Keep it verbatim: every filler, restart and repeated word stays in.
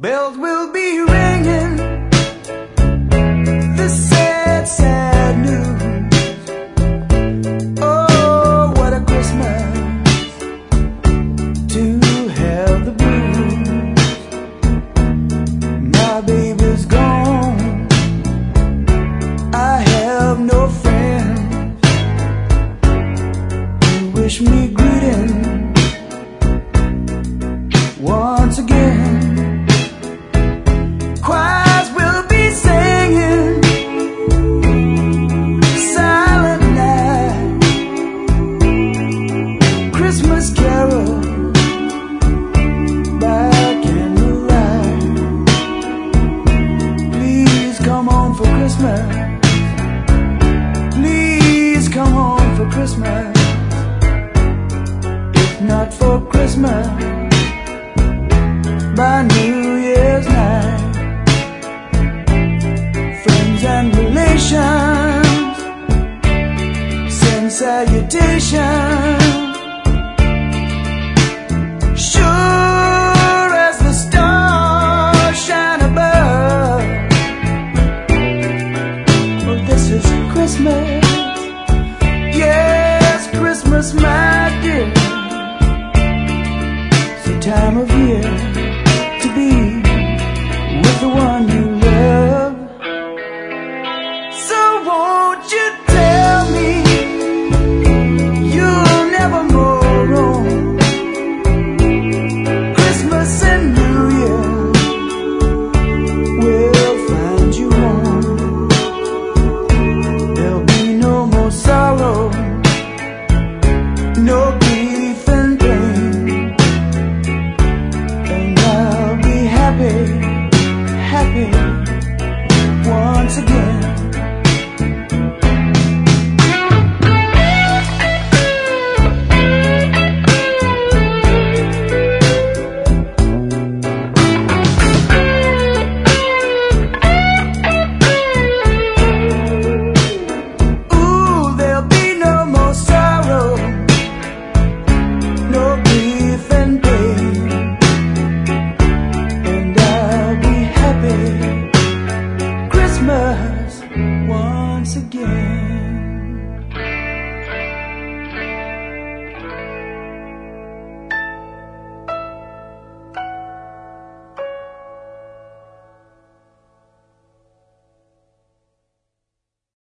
Bells will be ringing, the sad, sad news. Oh, what a Christmas to have the blues. My baby's gone, I have no friends who wish me greeting once again. Choirs will be singing Silent Night, Christmas carol by candlelight. Please come home for Christmas. Please come home for Christmas. If not for Christmas, by New Year's night. Friends and relations send salutations. Sure as the stars shine above. Oh, this is Christmas. Yes, Christmas, my dear. It's the time of year to be with the one you love. So won't you tell me you'll never more roam? Christmas and New Year will find you home. There'll be no more sorrow, no grief and pain, and I'll be happy, happy once again. Ooh, there'll be no more sorrow, no grief and pain, and I'll be happy Christmas once again.